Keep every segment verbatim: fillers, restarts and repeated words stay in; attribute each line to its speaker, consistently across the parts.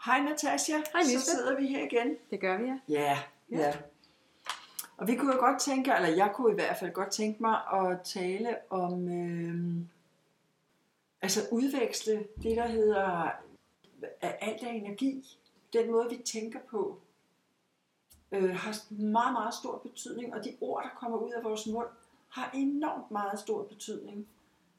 Speaker 1: Hej Natasja,
Speaker 2: Hej Lisbeth.
Speaker 1: Så sidder vi her igen.
Speaker 2: Det gør vi, ja.
Speaker 1: Ja, ja. ja. Og vi kunne jo godt tænke, eller jeg kunne i hvert fald godt tænke mig at tale om, øh, altså udveksle det, der hedder alt af energi. Den måde, vi tænker på, øh, har meget, meget stor betydning, og de ord, der kommer ud af vores mund, har enormt meget stor betydning.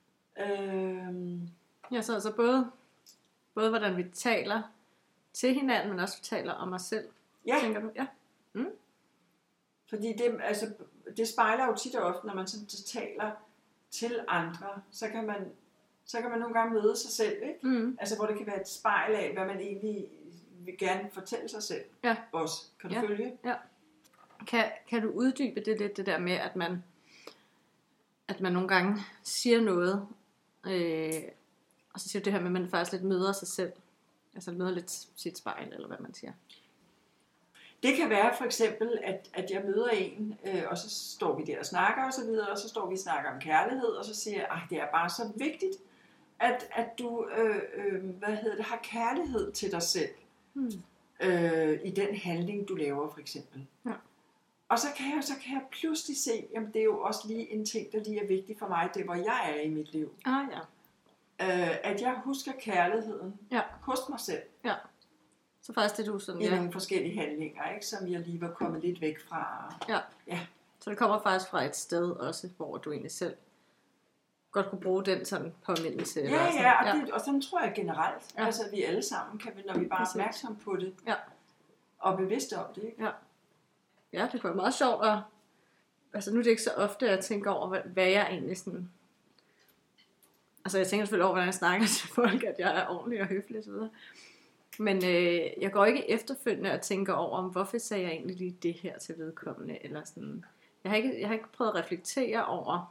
Speaker 1: Øh,
Speaker 2: Ja, så altså både, både hvordan vi taler til hinanden, men også taler om os selv.
Speaker 1: ja.
Speaker 2: Tænker du? Ja. Mm.
Speaker 1: Fordi det, altså, det spejler jo tit og ofte, når man sådan taler til andre, så kan man, så kan man nogle gange møde sig selv, ikke?
Speaker 2: Mm.
Speaker 1: Altså hvor det kan være et spejl af, hvad man egentlig vil gerne fortælle sig selv
Speaker 2: Ja.
Speaker 1: også. Kan du
Speaker 2: Ja.
Speaker 1: følge?
Speaker 2: Ja. Kan, kan du uddybe det lidt, det der med, at man, at man nogle gange siger noget, øh, og så siger du det her med, at man faktisk lidt møder sig selv, altså møder lidt sit spejl, eller hvad man siger.
Speaker 1: Det kan være for eksempel, at, at jeg møder en, øh, og så står vi der og snakker og så videre, og så står vi og snakker om kærlighed, og så siger jeg, at det er bare så vigtigt, at, at du øh, øh, hvad hedder det, har kærlighed til dig selv,
Speaker 2: Mm.
Speaker 1: øh, i den handling, du laver for eksempel.
Speaker 2: Ja.
Speaker 1: Og så kan, jeg, så kan jeg pludselig se, jamen det er jo også lige en ting, der lige er vigtig for mig, det er, hvor jeg er i mit liv.
Speaker 2: Ah, ja.
Speaker 1: Øh, at jeg husker kærligheden
Speaker 2: Ja.
Speaker 1: hos mig selv.
Speaker 2: Ja. Så faktisk det du sådan,
Speaker 1: I
Speaker 2: ja.
Speaker 1: nogle forskellige handlinger, ikke, som jeg lige var kommet lidt væk fra.
Speaker 2: Ja.
Speaker 1: Ja.
Speaker 2: Så det kommer faktisk fra et sted også, hvor du egentlig selv godt kunne bruge den sådan påmindelse. eller
Speaker 1: Ja,
Speaker 2: sådan.
Speaker 1: ja, og,
Speaker 2: ja.
Speaker 1: det, og sådan tror jeg generelt.
Speaker 2: Ja.
Speaker 1: Altså vi alle sammen kan, når vi bare er
Speaker 2: Præcis.
Speaker 1: opmærksomme på det.
Speaker 2: Ja.
Speaker 1: Og bevidste om det, ikke?
Speaker 2: Ja. Ja, det kunne være meget sjovt at, altså nu er det ikke så ofte, at jeg tænker over, hvad, hvad jeg egentlig sådan, altså jeg tænker selvfølgelig over, hvordan jeg snakker til folk, at jeg er ordentlig og høflig og så videre. Men øh, jeg går ikke efterfølgende og tænker over, hvorfor sagde jeg egentlig lige det her til vedkommende, eller sådan. Jeg har ikke, jeg har ikke prøvet at reflektere over,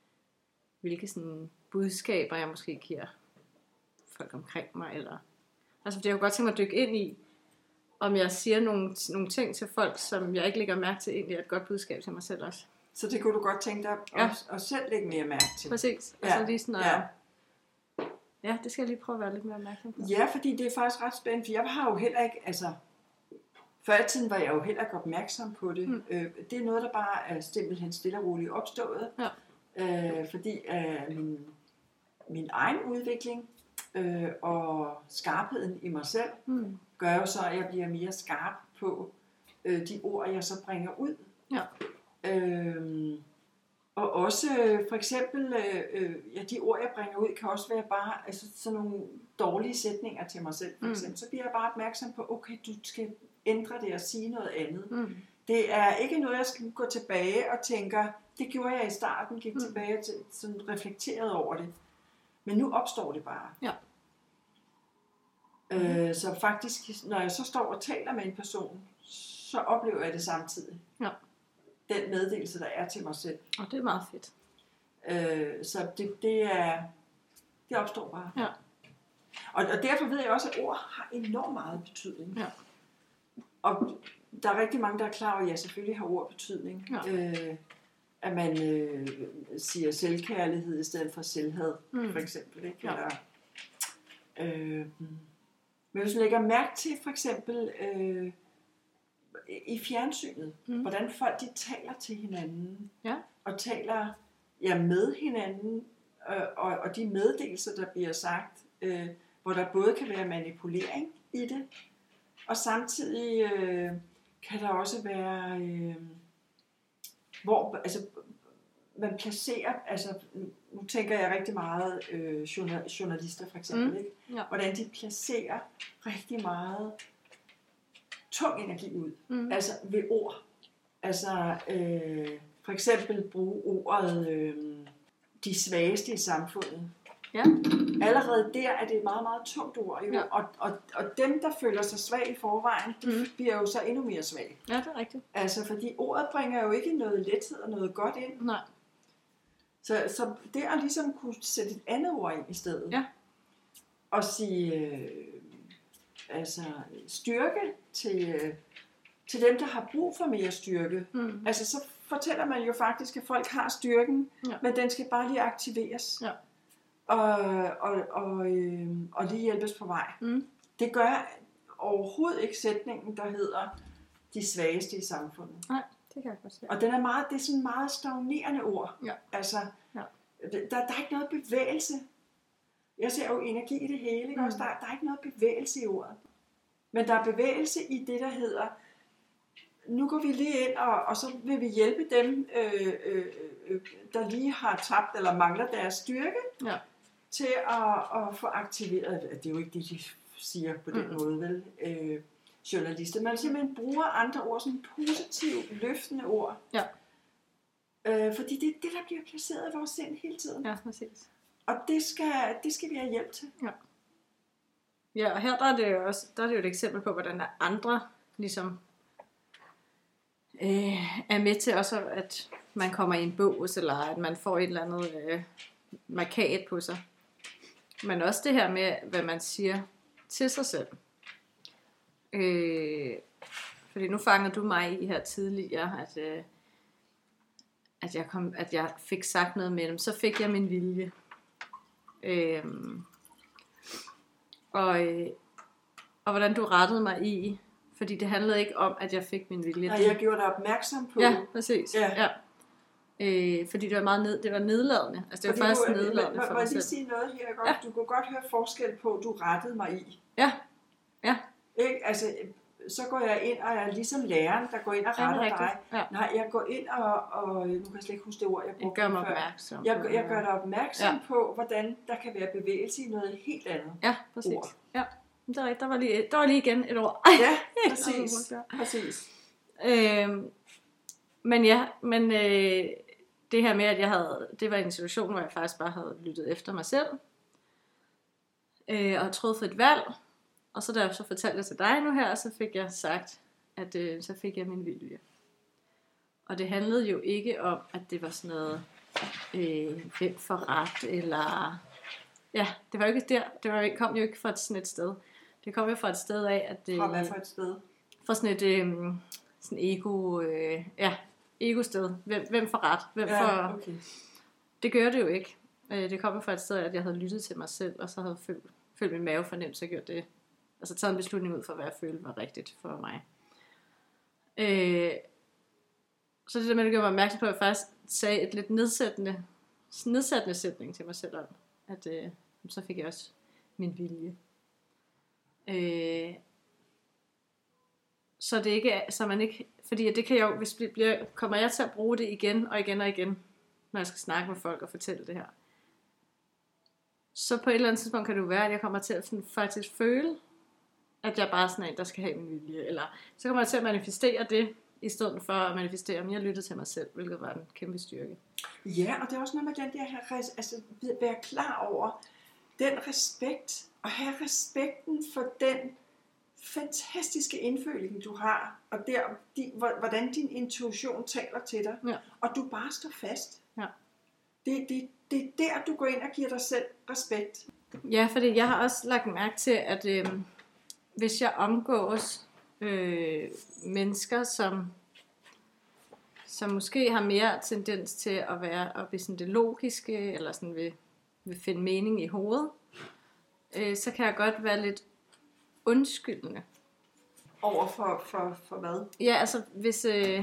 Speaker 2: hvilke sådan budskaber jeg måske giver folk omkring mig, eller, altså fordi jeg kunne godt tænke mig at dykke ind i, om jeg siger nogle, nogle ting til folk, som jeg ikke lægger mærke til, egentlig er et godt budskab til mig selv også.
Speaker 1: Så det kunne du godt tænke dig at,
Speaker 2: Ja.
Speaker 1: at, at selv lægge mere mærke til.
Speaker 2: Præcis.
Speaker 1: Ja.
Speaker 2: Altså lige sådan,
Speaker 1: Ja.
Speaker 2: ja. ja, det skal jeg lige prøve at være lidt mere opmærksom på.
Speaker 1: Ja, fordi det er faktisk ret spændende, for jeg har jo heller ikke, altså, før i tiden var jeg jo heller ikke opmærksom på det.
Speaker 2: Mm.
Speaker 1: Øh, det er noget, der bare er simpelthen stille og roligt opstået.
Speaker 2: Ja.
Speaker 1: Øh, fordi øh, min, min egen udvikling øh, og skarpheden i mig selv,
Speaker 2: Mm.
Speaker 1: gør jo så, at jeg bliver mere skarp på øh, de ord, jeg så bringer ud.
Speaker 2: Ja.
Speaker 1: Øhm, og også øh, for eksempel, øh, øh, ja, de ord, jeg bringer ud, kan også være bare altså, sådan nogle dårlige sætninger til mig selv. For
Speaker 2: Mm.
Speaker 1: eksempel. Så bliver jeg bare opmærksom på, okay, du skal ændre det og sige noget andet.
Speaker 2: Mm.
Speaker 1: Det er ikke noget, jeg skal gå tilbage og tænker, det gjorde jeg i starten, gik
Speaker 2: Mm.
Speaker 1: tilbage til sådan reflekteret over det. Men nu opstår det bare.
Speaker 2: Ja.
Speaker 1: Øh, så faktisk, når jeg så står og taler med en person, så oplever jeg det samtidig.
Speaker 2: Ja.
Speaker 1: Den meddelelse, der er til mig selv.
Speaker 2: Og det er meget fedt.
Speaker 1: Øh, så det, det er, det opstår bare.
Speaker 2: Ja.
Speaker 1: Og, og derfor ved jeg også, at ord har enormt meget betydning.
Speaker 2: Ja.
Speaker 1: Og der er rigtig mange, der er klar over, at ja, selvfølgelig har ord betydning.
Speaker 2: Ja.
Speaker 1: Øh, at man øh, siger selvkærlighed i stedet for selvhad,
Speaker 2: Mm.
Speaker 1: for eksempel. Ikke?
Speaker 2: Ja.
Speaker 1: Eller, øh, men hvis man lægger mærke til, for eksempel øh, i fjernsynet,
Speaker 2: Mm.
Speaker 1: hvordan folk de taler til hinanden,
Speaker 2: Ja.
Speaker 1: og taler ja, med hinanden, øh, og, og de meddelelser, der bliver sagt, øh, hvor der både kan være manipulering i det, og samtidig øh, kan der også være, øh, hvor altså, man placerer, altså nu tænker jeg rigtig meget øh, journalister for eksempel,
Speaker 2: Mm.
Speaker 1: ikke?
Speaker 2: Ja.
Speaker 1: Hvordan de placerer rigtig meget tung energi ud,
Speaker 2: Mm.
Speaker 1: altså ved ord. Altså øh, for eksempel bruge ordet øh, de svageste i samfundet.
Speaker 2: Ja.
Speaker 1: Allerede der er det et meget, meget tungt ord. Jo.
Speaker 2: Ja.
Speaker 1: Og, og, og dem, der føler sig svag i forvejen, de
Speaker 2: Mm.
Speaker 1: bliver jo så endnu mere svage.
Speaker 2: Ja, det er rigtigt.
Speaker 1: Altså, fordi ordet bringer jo ikke noget lethed og noget godt ind.
Speaker 2: Nej.
Speaker 1: Så, så det at ligesom kunne sætte et andet ord ind i stedet.
Speaker 2: Ja.
Speaker 1: Og sige, øh, altså, styrke til, øh, til dem, der har brug for mere styrke.
Speaker 2: Mm.
Speaker 1: Altså, så fortæller man jo faktisk, at folk har styrken,
Speaker 2: Ja.
Speaker 1: men den skal bare lige aktiveres.
Speaker 2: Ja.
Speaker 1: Og, og, og, øh, og lige hjælpes på vej.
Speaker 2: Mm.
Speaker 1: Det gør overhovedet ikke sætningen, der hedder de svageste i samfundet.
Speaker 2: Nej, det kan jeg godt se.
Speaker 1: Og den er meget, det er sådan meget stagnerende ord.
Speaker 2: Ja.
Speaker 1: Altså,
Speaker 2: ja.
Speaker 1: der, der er ikke noget bevægelse. Jeg ser jo energi i det hele, ikke? Mm. Også der, der er ikke noget bevægelse i ordet. Men der er bevægelse i det, der hedder, nu går vi lige ind, og, og så vil vi hjælpe dem, øh, øh, øh, der lige har tabt eller mangler deres styrke,
Speaker 2: ja.
Speaker 1: til at, at få aktiveret. Det er jo ikke det, de siger på den mm. måde, vel? Øh, journalister. Man simpelthen bruger andre ord, sådan positivt, løftende ord.
Speaker 2: Ja.
Speaker 1: Øh, fordi det er det, der bliver placeret i vores sind hele tiden.
Speaker 2: Ja, præcis.
Speaker 1: Og det skal, det skal vi have hjælp til.
Speaker 2: Ja. Ja, og her der er det jo også, der er det jo et eksempel på, hvordan andre ligesom øh, er med til også, at man kommer i en bås, eller at man får et eller andet øh, markat på sig. Men også det her med, hvad man siger til sig selv. Øh, fordi nu fangede du mig i her tidligere, at, øh, at, jeg kom, at jeg fik sagt noget med dem. Så fik jeg min vilje. Øh, og, øh, og hvordan du rettede mig i, fordi det handlede ikke om, at jeg fik min vilje.
Speaker 1: Nej, jeg gjorde dig opmærksom på.
Speaker 2: Ja, præcis.
Speaker 1: Ja.
Speaker 2: Ja. Øh, fordi det var meget ned, det var nedladende. Altså det
Speaker 1: fordi
Speaker 2: var faktisk
Speaker 1: du,
Speaker 2: nedladende
Speaker 1: må,
Speaker 2: for
Speaker 1: må
Speaker 2: mig
Speaker 1: jeg lige
Speaker 2: selv.
Speaker 1: sige noget her? Godt?
Speaker 2: Ja.
Speaker 1: Du kunne godt høre forskel på, at du rettede mig i.
Speaker 2: Ja, ja.
Speaker 1: Ikke? Altså, så går jeg ind, og jeg er ligesom læreren, der går ind og retter
Speaker 2: ja,
Speaker 1: dig.
Speaker 2: Ja.
Speaker 1: Nej, jeg går ind og, og, nu kan jeg slet ikke huske det ord, jeg brugte
Speaker 2: Jeg gør mig
Speaker 1: før.
Speaker 2: opmærksom.
Speaker 1: Jeg, jeg gør dig opmærksom
Speaker 2: Ja.
Speaker 1: på, hvordan der kan være bevægelse i noget helt andet.
Speaker 2: Ja, præcis.
Speaker 1: Ord.
Speaker 2: Ja, det er rigtigt. Der var lige, der var lige igen et ord.
Speaker 1: Ja, præcis. præcis.
Speaker 2: Øhm, men ja, men øh, det her med, at jeg havde, det var en situation, hvor jeg faktisk bare havde lyttet efter mig selv, øh, og havde truffet et valg, og så da jeg så fortalte det til dig nu her, så fik jeg sagt, at øh, så fik jeg min vilje. Og det handlede jo ikke om, at det var sådan noget, øh, hvem for ret, eller, ja, det var jo ikke der, det var, kom jo ikke fra sådan et sted. Det kom jo fra et sted af, at... Øh,
Speaker 1: Fra hvad for et sted?
Speaker 2: Fra sådan et øh, sådan ego, øh, ja, ego-sted. Hvem, hvem for ret? Hvem
Speaker 1: Ja,
Speaker 2: for...
Speaker 1: okay.
Speaker 2: Det gør det jo ikke. Øh, det kom jo fra et sted af, at jeg havde lyttet til mig selv, og så havde følt, følt min mavefornemmelse og gjort det. Altså taget en beslutning ud for, hvad jeg følte var rigtigt for mig. Øh, så det der med, at gøre mig opmærksom på, at jeg faktisk sagde et lidt nedsættende, nedsættende sætning til mig selv om, at øh, så fik jeg også min vilje. Øh, så det ikke er, så man ikke, fordi det kan jeg jo, hvis det bliver, kommer jeg til at bruge det igen og igen og igen, når jeg skal snakke med folk og fortælle det her. Så på et eller andet tidspunkt kan det jo være, at jeg kommer til at sådan, faktisk føle, at jeg bare er sådan en, der skal have min vilje. Eller så kommer jeg til at manifestere det, i stedet for at manifestere, om jeg lyttede til mig selv, hvilket var en kæmpe styrke.
Speaker 1: Ja, og det er også noget med den der her, altså være klar over den respekt, og have respekten for den fantastiske indføling, du har, og der, de, hvordan din intuition taler til dig,
Speaker 2: ja.
Speaker 1: Og du bare står fast.
Speaker 2: Ja.
Speaker 1: Det, det, det er der, du går ind og giver dig selv respekt.
Speaker 2: Ja, fordi jeg har også lagt mærke til, at øh, hvis jeg omgås øh, mennesker, som, som måske har mere tendens til at være oppe i sådan det logiske, eller sådan vil, vil finde mening i hovedet, øh, så kan jeg godt være lidt undskyldende.
Speaker 1: Over for, for, for hvad?
Speaker 2: Ja, altså hvis øh,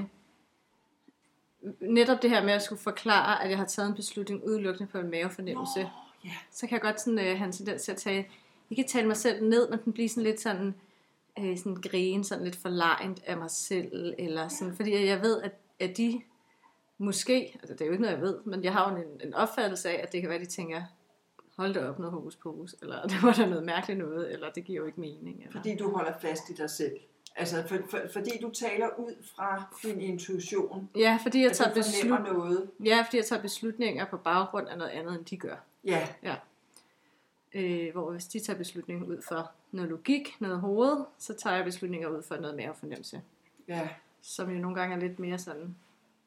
Speaker 2: netop det her med at skulle forklare, at jeg har taget en beslutning udelukkende på en mavefornemmelse,
Speaker 1: Nå, yeah.
Speaker 2: så kan jeg godt sådan, øh, have en tendens til at tage, ikke tage mig selv ned, men den bliver sådan lidt sådan, øh, sådan grine, sådan lidt forlegent af mig selv, eller sådan, yeah. Fordi jeg ved, at, at de måske, altså det er jo ikke noget jeg ved, men jeg har jo en, en opfattelse af, at det kan være, de tænker, hold da op, noget hokus pokus, eller det var der noget mærkeligt noget, eller det giver jo ikke mening. Eller...
Speaker 1: Fordi du holder fast i dig selv. Altså, for, for, fordi du taler ud fra din intuition.
Speaker 2: Ja, fordi jeg tager, beslut...
Speaker 1: noget.
Speaker 2: ja, fordi jeg tager beslutninger på baggrund af noget andet, end de gør.
Speaker 1: Ja.
Speaker 2: Ja. Øh, hvor hvis de tager beslutninger ud for noget logik, noget hoved, så tager jeg beslutninger ud for noget mavefornemmelse.
Speaker 1: Ja.
Speaker 2: Som jo nogle gange er lidt mere sådan...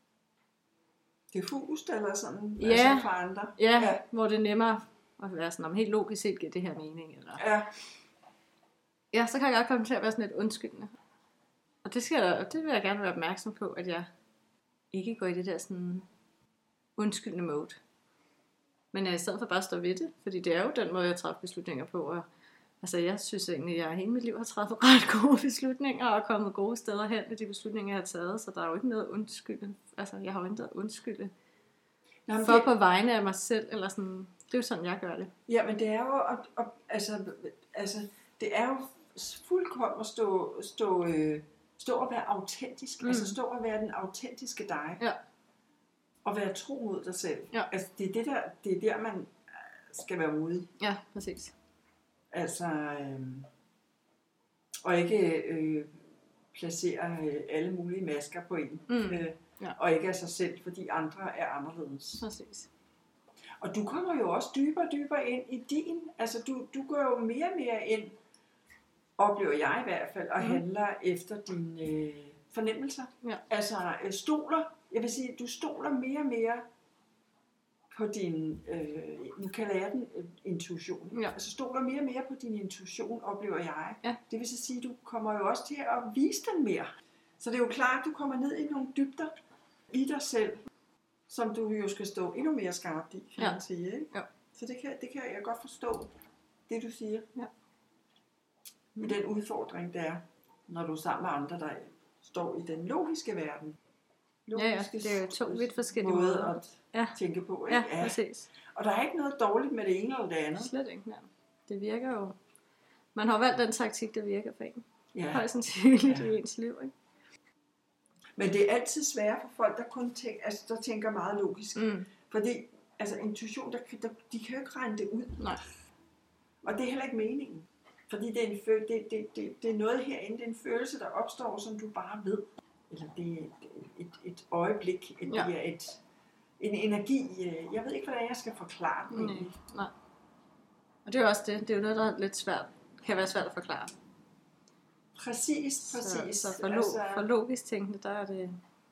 Speaker 1: diffust eller sådan,
Speaker 2: ja.
Speaker 1: Altså for andre.
Speaker 2: Ja, ja, hvor det er nemmere at være sådan, om helt logisk set giver det her mening. Eller...
Speaker 1: Ja.
Speaker 2: Ja, så kan jeg godt komme til at være sådan lidt undskyldende. Og det, skal jeg, det vil jeg gerne være opmærksom på, at jeg ikke går i det der sådan undskyldende mode. Men jeg i stedet for bare stå ved det, fordi det er jo den måde, jeg træffer beslutninger på, og Altså, jeg synes egentlig, at jeg hele mit liv har træffet ret gode beslutninger, og kommet gode steder hen med de beslutninger, jeg har taget, så der er jo ikke noget undskylde. Altså, jeg har jo ikke noget undskylde
Speaker 1: Nå,
Speaker 2: for
Speaker 1: det,
Speaker 2: på vegne af mig selv, eller sådan. Det er jo sådan, jeg gør det.
Speaker 1: ja, men det er jo, at, at, altså, altså, det er jo fuldkommen at stå, stå, øh, stå og være autentisk. Mm. Altså stå og være den autentiske dig.
Speaker 2: Ja.
Speaker 1: Og være tro mod dig selv.
Speaker 2: Ja.
Speaker 1: Altså, det er, det, der, det er der, man skal være modig.
Speaker 2: Ja, præcis.
Speaker 1: Altså, øh, og ikke øh, placere øh, alle mulige masker på en.
Speaker 2: Mm.
Speaker 1: Øh,
Speaker 2: Ja.
Speaker 1: Og ikke af sig selv, fordi andre er anderledes.
Speaker 2: Præcis.
Speaker 1: Og du kommer jo også dybere og dybere ind i din. Altså, du, du går jo mere og mere ind, oplever jeg i hvert fald, og mm. handler efter dine øh, fornemmelser.
Speaker 2: Ja.
Speaker 1: Altså, øh, stoler. Jeg vil sige, du stoler mere og mere på din, øh, nu kalder jeg den øh, intuition.
Speaker 2: Ja.
Speaker 1: Altså stoler mere og mere på din intuition, oplever jeg.
Speaker 2: Ja.
Speaker 1: Det vil så sige, at du kommer jo også til at vise den mere. Så det er jo klart, at du kommer ned i nogle dybder i dig selv, som du jo skal stå endnu mere skarpt i, kan
Speaker 2: ja.
Speaker 1: man sige. Ikke?
Speaker 2: Ja.
Speaker 1: Så det kan, det kan jeg godt forstå, det du siger.
Speaker 2: Ja.
Speaker 1: Med den udfordring, der er, når du er sammen med andre, der står i den logiske verden.
Speaker 2: Logiske ja, ja, det er jo to vidt forskellige
Speaker 1: måder
Speaker 2: måder
Speaker 1: at
Speaker 2: ja.
Speaker 1: tænke på. Ikke?
Speaker 2: Ja, ja, præcis.
Speaker 1: Og der er ikke noget dårligt med det ene eller det andet.
Speaker 2: Slet ikke, ja. Det virker jo. Man har valgt den taktik, der virker for en.
Speaker 1: Ja.
Speaker 2: Højst sandsynligt
Speaker 1: Ja.
Speaker 2: i ens liv, ikke?
Speaker 1: Men det er altid svært for folk, der kun tænker, altså, der tænker meget logisk.
Speaker 2: Mm.
Speaker 1: Fordi altså, intuition, der, der, de kan jo ikke regne det ud.
Speaker 2: Nej.
Speaker 1: Og det er heller ikke meningen. Fordi det er, en føl- det, det, det, det er noget herinde, det er en følelse, der opstår, som du bare ved. Eller det er et, et, et øjeblik, et,
Speaker 2: Ja.
Speaker 1: det er et, en energi. Jeg ved ikke, hvordan jeg skal forklare den.
Speaker 2: Nej.
Speaker 1: egentlig.
Speaker 2: Nej. Og det er jo også det. Det er jo noget, der er lidt svært. Kan være svært at forklare.
Speaker 1: Præcis, præcis.
Speaker 2: Så, så for, lo-
Speaker 1: altså,
Speaker 2: for logisk tænkende, der er det...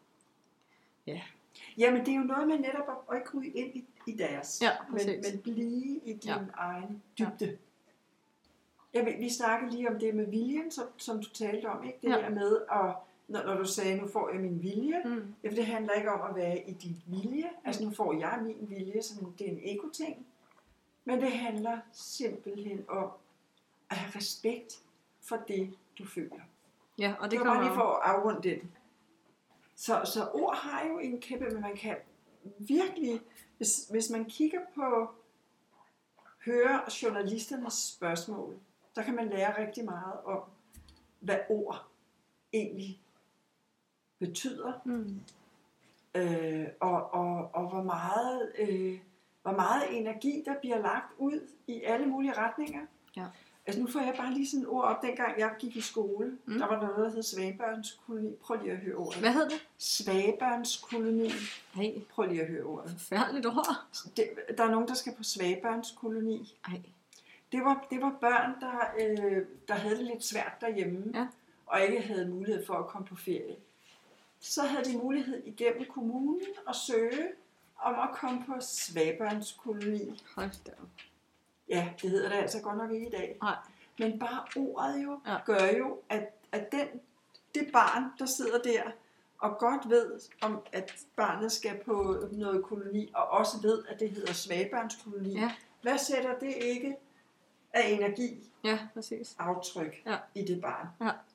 Speaker 2: Ja.
Speaker 1: Jamen, det er jo noget med netop at, at ikke ryge ind i, i deres.
Speaker 2: Ja,
Speaker 1: men,
Speaker 2: præcis.
Speaker 1: men blive i din
Speaker 2: Ja.
Speaker 1: egen dybde. Ja. Jeg, vi snakkede lige om det med viljen, som, som du talte om. Ikke? Det
Speaker 2: Ja.
Speaker 1: der med, at, når, når du sagde, nu får jeg min vilje.
Speaker 2: Mm.
Speaker 1: Ja, for det handler ikke om at være i din vilje. Altså, nu får jeg min vilje, som det er en ego-ting. Men det handler simpelthen om at have respekt for det, du føler.
Speaker 2: Ja, og det
Speaker 1: Det var
Speaker 2: kommer...
Speaker 1: bare lige for at afrunde den. Så, så ord har jo en kæmpe, men man kan virkelig, hvis, hvis man kigger på, hører journalisternes spørgsmål, der kan man lære rigtig meget om, hvad ord egentlig betyder,
Speaker 2: Mm.
Speaker 1: øh, og, og, og hvor meget, øh, hvor meget energi, der bliver lagt ud i alle mulige retninger.
Speaker 2: Ja.
Speaker 1: Altså nu får jeg bare lige sådan et ord op, dengang jeg gik i skole. Mm. Der var noget, der hed Svagebørnskoloni. Prøv lige at høre ordet.
Speaker 2: Hvad hed det?
Speaker 1: Svagebørnskoloni.
Speaker 2: Hey,
Speaker 1: Prøv lige at høre ordet.
Speaker 2: forfærdeligt ord.
Speaker 1: Det, der er nogen, der skal på Svagebørnskoloni.
Speaker 2: Ej.
Speaker 1: Det var, det var børn, der, øh, der havde det lidt svært derhjemme,
Speaker 2: Ja.
Speaker 1: og ikke havde mulighed for at komme på ferie. Så havde de mulighed igennem kommunen at søge om at komme på Svagebørnskoloni.
Speaker 2: Hold da op.
Speaker 1: Ja, det hedder det altså godt nok ikke i dag.
Speaker 2: Nej.
Speaker 1: Men bare ordet jo,
Speaker 2: Ja.
Speaker 1: gør jo, at, at den, det barn, der sidder der, og godt ved, om at barnet skal på noget koloni, og også ved, at det hedder Svagebørnskoloni.
Speaker 2: Ja.
Speaker 1: Hvad sætter det ikke af energi,
Speaker 2: Ja, præcis.
Speaker 1: aftryk
Speaker 2: Ja.
Speaker 1: i det barn?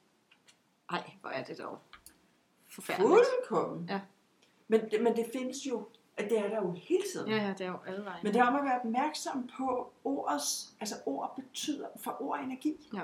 Speaker 2: Ej, hvor er det dog forfærdeligt.
Speaker 1: Fuldkommen.
Speaker 2: Ja.
Speaker 1: Men, men det findes jo, at det er der jo hele tiden.
Speaker 2: Ja, ja, det er jo alle vejen.
Speaker 1: Men det er om at være opmærksom på ordets, altså ord betyder, for ord er energi.
Speaker 2: Ja.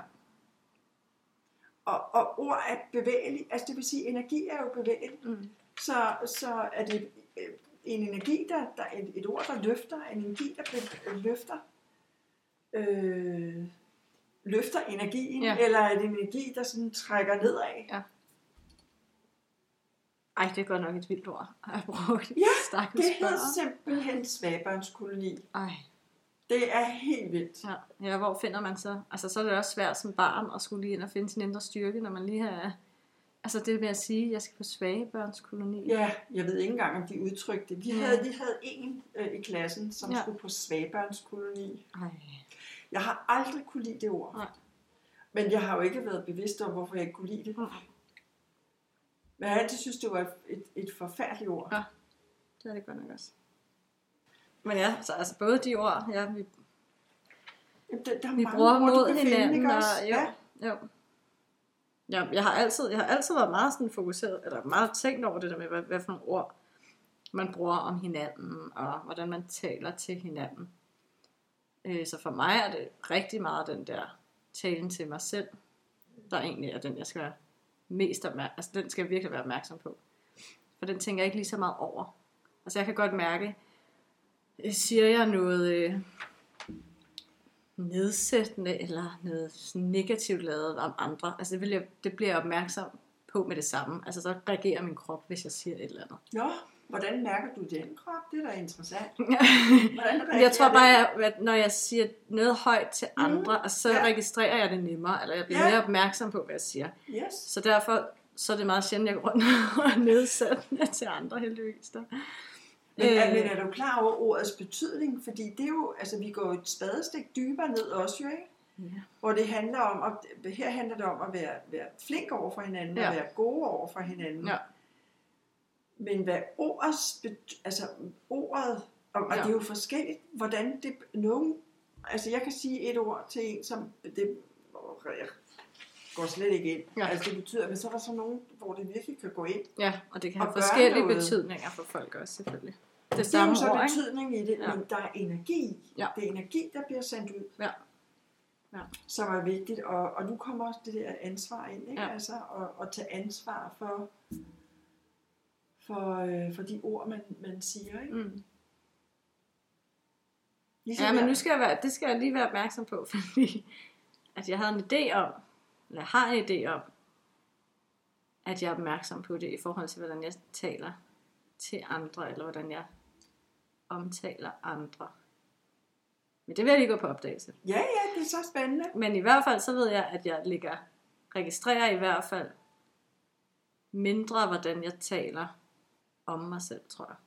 Speaker 1: Og, og ord er bevægelig, altså det vil sige, energi er jo bevægelig.
Speaker 2: Mm.
Speaker 1: Så, så er det øh, en energi, der, der er et, et ord, der løfter, en energi, der be, løfter, øh, løfter energien,
Speaker 2: Ja.
Speaker 1: eller er det en energi, der sådan trækker nedad?
Speaker 2: Ja. Ej, det er godt nok et vildt ord. Jeg bruger det.
Speaker 1: Ja,
Speaker 2: Stakkels
Speaker 1: Det hedder
Speaker 2: børn.
Speaker 1: simpelthen Svagebørnskoloni.
Speaker 2: Ej.
Speaker 1: Det er helt vildt.
Speaker 2: Ja. ja, hvor finder man så? Altså, så er det også svært som barn at skulle lige ind og finde sin indre styrke, når man lige har... Altså, det med at sige, at jeg skal på Svagebørnskoloni.
Speaker 1: Ja, jeg ved ikke engang, om de udtrykte det. Vi
Speaker 2: Ja.
Speaker 1: havde, vi havde en øh, i klassen, som
Speaker 2: Ja.
Speaker 1: ja. skulle på Svagebørnskoloni.
Speaker 2: Ej.
Speaker 1: Jeg har aldrig kunne lide det ord.
Speaker 2: Nej.
Speaker 1: Men jeg har jo ikke været bevidst om, hvorfor jeg ikke kunne lide det.
Speaker 2: Mm.
Speaker 1: Men jeg har altid synes, det var et, et, et forfærdeligt ord.
Speaker 2: Ja. Det er det godt nok også. Men ja, så altså både de ord, ja, vi,
Speaker 1: Der, der er
Speaker 2: Vi
Speaker 1: mange
Speaker 2: bruger
Speaker 1: ord, du
Speaker 2: mod
Speaker 1: kan finde,
Speaker 2: hinanden,
Speaker 1: ikke også?
Speaker 2: og jo,
Speaker 1: Ja.
Speaker 2: jo. Ja, jeg har altid, jeg har altid været meget sådan fokuseret, eller meget tænkt over det der med, hvad, hvad for nogle ord man bruger om hinanden, og hvordan man taler til hinanden. Øh, så for mig er det rigtig meget den der talen til mig selv, der egentlig er den, jeg skal være mest opmærksom, altså den skal jeg virkelig være opmærksom på. For den tænker jeg ikke lige så meget over. Altså jeg kan godt mærke, siger jeg noget øh, nedsættende, eller noget sådan negativt lavet om andre, altså det, vil jeg, det bliver jeg opmærksom på med det samme. Altså så reagerer min krop, hvis jeg siger et eller andet.
Speaker 1: Nå, hvordan mærker du den krop? Det er da interessant.
Speaker 2: Jeg tror bare, at når jeg siger noget højt til andre, mm, og så
Speaker 1: ja.
Speaker 2: registrerer jeg det nemmere, eller jeg bliver
Speaker 1: ja.
Speaker 2: mere opmærksom på, hvad jeg siger.
Speaker 1: Yes.
Speaker 2: Så derfor så er det meget sjældent, jeg går rundt og er nedsættende til andre, heldigvis. Der.
Speaker 1: Men, øh, men er du klar over ordets betydning? Fordi det er jo, altså vi går et spadestik dybere ned også jo, ikke?
Speaker 2: Ja.
Speaker 1: Hvor det handler om, at, her handler det om at være, være flink over for hinanden, ja. Og være gode over for hinanden.
Speaker 2: Ja.
Speaker 1: Men hvad ordets, altså ordet, og, og ja. Det er jo forskelligt, hvordan det, nogen, altså jeg kan sige et ord til en, som, det jeg går slet ikke ind. Ja. Altså det betyder, at så er der så nogen, hvor det virkelig kan gå ind.
Speaker 2: Ja, og det kan have forskellige noget. betydninger for folk også, selvfølgelig.
Speaker 1: Det, det er jo så ord, betydning i det, ja. Men der er energi.
Speaker 2: Ja.
Speaker 1: Det er energi, der bliver sendt ud.
Speaker 2: Ja. Ja.
Speaker 1: Som er vigtigt, og, og nu kommer også det der ansvar ind, ikke?
Speaker 2: Ja. Altså,
Speaker 1: og, og tage ansvar for, for, øh, for de ord, man, man siger, ikke?
Speaker 2: Mm.
Speaker 1: Ligesom
Speaker 2: ja, men nu skal jeg være, det skal jeg lige være opmærksom på, fordi at jeg havde en idé om, eller har en idé om, at jeg er opmærksom på det i forhold til, hvordan jeg taler til andre, eller hvordan jeg omtaler andre. Men det vil jeg lige gå på opdagelse.
Speaker 1: Ja, ja, det er så spændende.
Speaker 2: Men i hvert fald, så ved jeg, at jeg ligger, registrerer i hvert fald mindre, hvordan jeg taler om mig selv, tror jeg.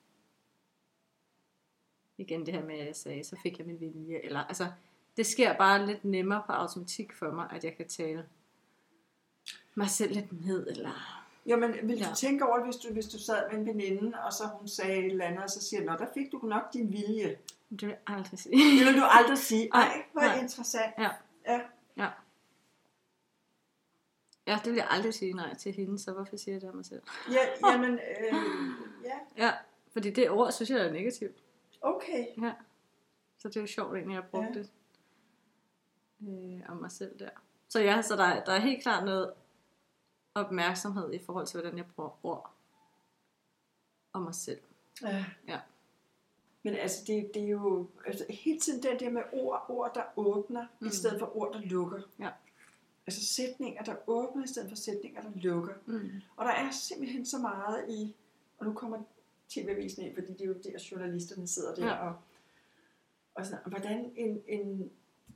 Speaker 2: Igen det her med, at jeg sagde, så fik jeg min vilje. Eller, altså, det sker bare lidt nemmere på automatik for mig, at jeg kan tale mig selv lidt ned, eller...
Speaker 1: Jo, men vil du
Speaker 2: ja.
Speaker 1: tænke over, hvis du, hvis du sad med en veninde, og så hun sagde et eller andet, og så siger, nå, der fik du nok din vilje.
Speaker 2: Det vil jeg aldrig sige.
Speaker 1: Det vil du aldrig sige. Ej, hvor
Speaker 2: nej.
Speaker 1: interessant.
Speaker 2: Ja.
Speaker 1: Ja.
Speaker 2: Ja. Ja, det vil jeg aldrig sige nej til hende, så hvorfor siger jeg det om mig selv?
Speaker 1: Ja, jamen, øh, ja.
Speaker 2: Ja, fordi det ord, synes jeg er negativt.
Speaker 1: Okay.
Speaker 2: Ja. Så det er jo sjovt egentlig, at jeg brugte
Speaker 1: ja.
Speaker 2: det øh, om mig selv der. Så ja, så der, der er helt klart noget opmærksomhed i forhold til, hvordan jeg bruger ord om mig selv.
Speaker 1: Ja.
Speaker 2: Ja.
Speaker 1: Men altså, det, det er jo altså, hele tiden den der med ord, ord der åbner, mm. i stedet for ord, der lukker.
Speaker 2: Ja.
Speaker 1: Altså sætninger, der åbner, i stedet for sætninger, der lukker.
Speaker 2: Mm.
Speaker 1: Og der er simpelthen så meget i, og nu kommer T V-avisen ind, fordi det er jo der, journalisterne sidder der, ja. og, og sådan, hvordan en, en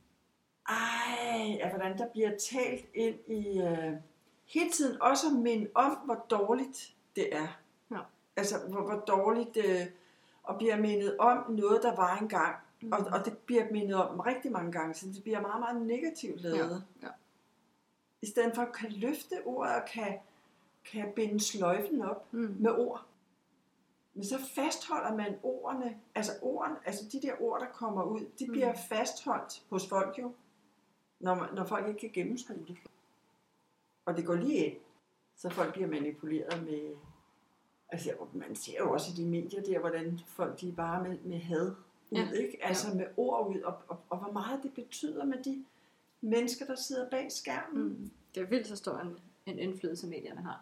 Speaker 1: ej, ja, hvordan der bliver talt ind i, uh, hele tiden også at minde om, hvor dårligt det er.
Speaker 2: Ja. Altså,
Speaker 1: hvor, hvor dårligt, uh, og bliver mindet om noget, der var engang. Mm. Og, og det bliver mindet om rigtig mange gange, så det bliver meget, meget negativt lavet.
Speaker 2: Ja. Ja.
Speaker 1: I stedet for at kan løfte ordet, og kan, kan binde sløjfen op mm. med ord. Men så fastholder man ordene, altså ordene, altså de der ord, der kommer ud, de bliver mm. fastholdt hos folk jo, når, man, når folk ikke kan gennemskue det. Og det går lige ind, så folk bliver manipuleret med, altså man ser jo også i de medier der, hvordan folk de er bare med, med had ud, ja. Ikke? Altså ja. Med ord ud, og, og, og hvor meget det betyder med de mennesker, der sidder bag skærmen.
Speaker 2: Mm. Det er vildt så stor en, en indflydelse, medierne har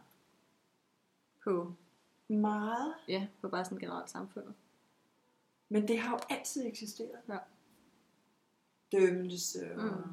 Speaker 2: på
Speaker 1: meget.
Speaker 2: Ja, på bare sådan generelt samfundet.
Speaker 1: Men det har jo altid eksisteret.
Speaker 2: Ja.
Speaker 1: Dømmelse og
Speaker 2: mm.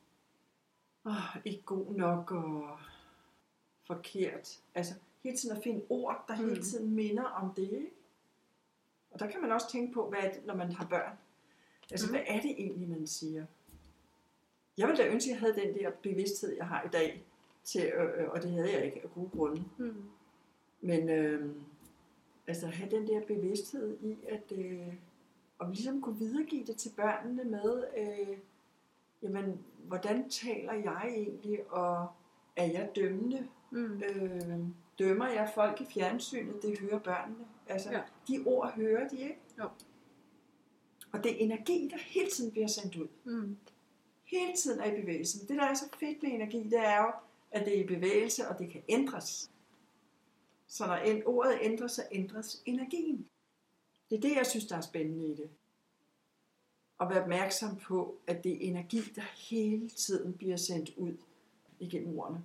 Speaker 1: åh, ikke god nok og forkert. Altså hele tiden at finde ord, der mm. hele tiden minder om det. Ikke? Og der kan man også tænke på, hvad er det, når man har børn. Altså mm. hvad er det egentlig, man siger? Jeg ville da ønske, at jeg havde den der bevidsthed, jeg har i dag, til, øh, og det havde jeg ikke af gode grunde. Mm. Men øh, altså have den der bevidsthed i, at øh, og ligesom kunne videregive det til børnene med, øh, jamen, hvordan taler jeg egentlig, og er jeg dømmende? Mm. Øh, dømmer jeg folk i fjernsynet? Det hører børnene. Altså, ja. De ord hører de, ikke?
Speaker 2: Jo.
Speaker 1: Og det er energi, der hele tiden bliver sendt ud.
Speaker 2: Mm.
Speaker 1: hele tiden er i bevægelse. Det, der er så fedt med energi, det er jo, at det er i bevægelse, og det kan ændres. Så når en ordet ændres, så ændres energien. Det er det, jeg synes, der er spændende i det. At være opmærksom på, at det er energi, der hele tiden bliver sendt ud igennem ordene.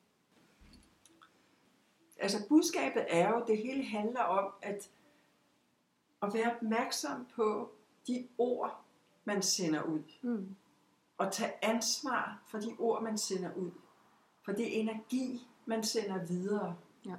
Speaker 1: Altså budskabet er jo, det hele handler om, at at være opmærksom på de ord, man sender ud.
Speaker 2: Mm.
Speaker 1: Og tage ansvar for de ord, man sender ud. For det er energi, man sender videre.
Speaker 2: Ja.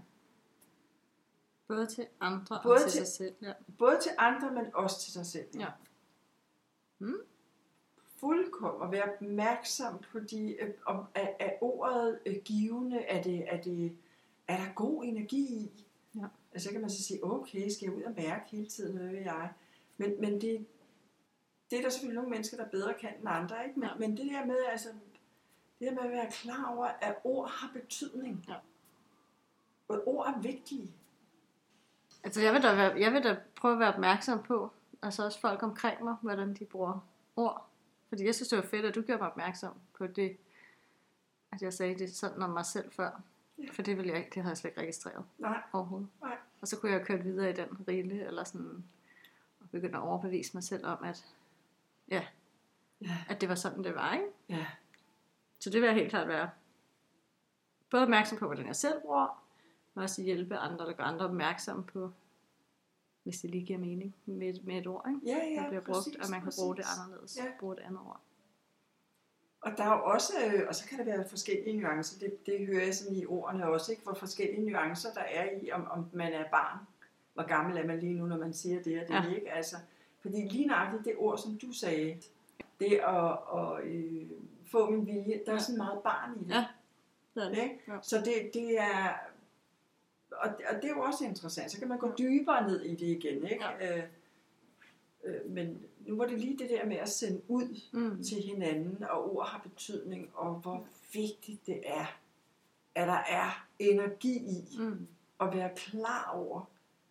Speaker 2: Både til andre
Speaker 1: Både
Speaker 2: og til,
Speaker 1: til
Speaker 2: sig selv. Ja.
Speaker 1: Både til andre, men også til sig selv.
Speaker 2: Ja. Mm.
Speaker 1: Fuldkommen at være opmærksom på de, om, er, er ordet øh, givende, er, det, er, det, er der god energi i?
Speaker 2: Ja.
Speaker 1: Altså så kan man så sige, okay, skal jeg ud og mærke hele tiden, hvad ved jeg? Men, men det, det er der selvfølgelig nogle mennesker, der bedre kan end andre, ikke? Men,
Speaker 2: Ja.
Speaker 1: men det der med, altså, det der med at være klar over, at ord har betydning.
Speaker 2: Ja.
Speaker 1: Og ord er vigtige.
Speaker 2: Altså jeg vil, da være, jeg vil da prøve at være opmærksom på, altså også folk omkring mig, hvordan de bruger ord. Fordi jeg synes, det var fedt, at du gjorde mig opmærksom på det, at jeg sagde det sådan om mig selv før.
Speaker 1: Ja.
Speaker 2: For det, ville jeg, det havde jeg slet ikke registreret
Speaker 1: Nej,
Speaker 2: overhovedet.
Speaker 1: nej.
Speaker 2: Og så kunne jeg køre videre i den rille, eller sådan, og begynde at overbevise mig selv om, at, ja,
Speaker 1: Ja,
Speaker 2: at det var sådan, det var, ikke?
Speaker 1: ja,
Speaker 2: Så det vil jeg helt klart være både opmærksom på, hvordan jeg selv bruger, men også hjælpe andre, eller gøre andre opmærksom på, hvis det lige giver mening med, med et ord, ikke?
Speaker 1: ja, ja,
Speaker 2: Der bliver brugt,
Speaker 1: præcis,
Speaker 2: og man kan bruge det
Speaker 1: præcis.
Speaker 2: anderledes,
Speaker 1: Ja.
Speaker 2: bruge et andet ord.
Speaker 1: Og der er jo også, øh, og så kan der være forskellige nuancer, det, det hører jeg sådan i ordene også, ikke? Hvor forskellige nuancer der er i, om, om man er barn. Hvor gammel er man lige nu, når man siger det og det,
Speaker 2: Ja.
Speaker 1: ikke? Altså, fordi lige nøjagtigt det ord, som du sagde, det at, at øh, få min vilje, der er
Speaker 2: Ja.
Speaker 1: sådan meget barn i det.
Speaker 2: Ja. Det er det.
Speaker 1: Ikke?
Speaker 2: Ja.
Speaker 1: Så det, det er, og, og det er jo også interessant, så kan man gå dybere ned i det igen, ikke?
Speaker 2: Ja.
Speaker 1: Øh, øh, men nu var det lige det der med at sende ud
Speaker 2: Mm.
Speaker 1: til hinanden, og ord har betydning, og hvor vigtigt det er, at der er energi i
Speaker 2: Mm.
Speaker 1: at være klar over,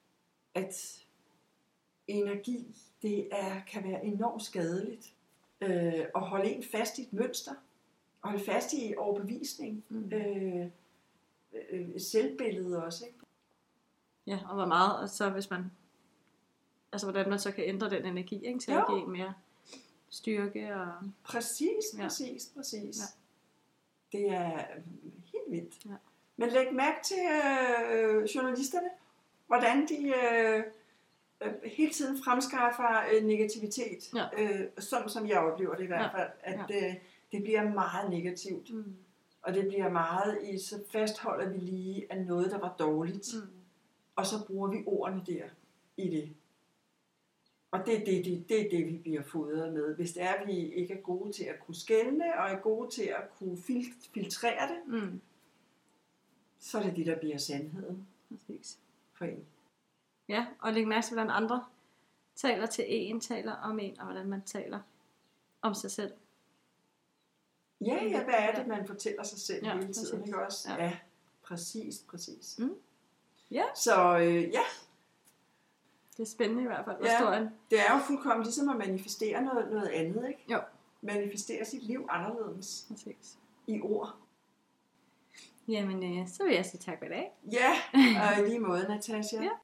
Speaker 1: at energi, det er, kan være enormt skadeligt. Øh, at holde en fast i et mønster, og holde fast i overbevisning,
Speaker 2: Mm.
Speaker 1: øh, øh, selvbillede også, ikke?
Speaker 2: Ja, og hvor meget, og så hvis man, altså hvordan man så kan ændre den energi, ikke? Til at
Speaker 1: Jo.
Speaker 2: give en mere styrke og...
Speaker 1: Præcis,
Speaker 2: Ja.
Speaker 1: præcis, præcis.
Speaker 2: Ja.
Speaker 1: Det er helt vildt.
Speaker 2: Ja.
Speaker 1: Men læg mærke til øh, journalisterne, hvordan de øh, øh, hele tiden fremskaffer øh, negativitet.
Speaker 2: Ja.
Speaker 1: Øh, sådan som jeg oplever det i hvert
Speaker 2: Ja.
Speaker 1: fald, at øh, det bliver meget negativt.
Speaker 2: Mm.
Speaker 1: Og det bliver meget i, så fastholder vi lige af noget, der var dårligt.
Speaker 2: Mm.
Speaker 1: Og så bruger vi ordene der i det. Og det er det, det, det, er det vi bliver fodret med. Hvis det er, at vi ikke er gode til at kunne skelne, og er gode til at kunne fil- filtrere det,
Speaker 2: Mm.
Speaker 1: så er det det, der bliver sandheden
Speaker 2: Præcis.
Speaker 1: for en.
Speaker 2: Ja, og læg mærke til, hvordan andre taler til en, taler om en, og hvordan man taler om sig selv.
Speaker 1: Ja, ja, hvad er det, man fortæller sig selv
Speaker 2: Ja,
Speaker 1: hele tiden,
Speaker 2: præcis.
Speaker 1: ikke også?
Speaker 2: Ja.
Speaker 1: Ja, præcis, præcis.
Speaker 2: Mm. Ja.
Speaker 1: Så øh, ja,
Speaker 2: Det er spændende i hvert fald,
Speaker 1: Ja.
Speaker 2: historien.
Speaker 1: det er jo fuldkommen ligesom at manifestere noget, noget andet, ikke?
Speaker 2: Jo.
Speaker 1: Manifestere sit liv anderledes
Speaker 2: Præcis.
Speaker 1: i ord.
Speaker 2: Jamen, øh, så vil jeg sige tak for i dag.
Speaker 1: Ja, og i lige måde, Natasha.
Speaker 2: Ja.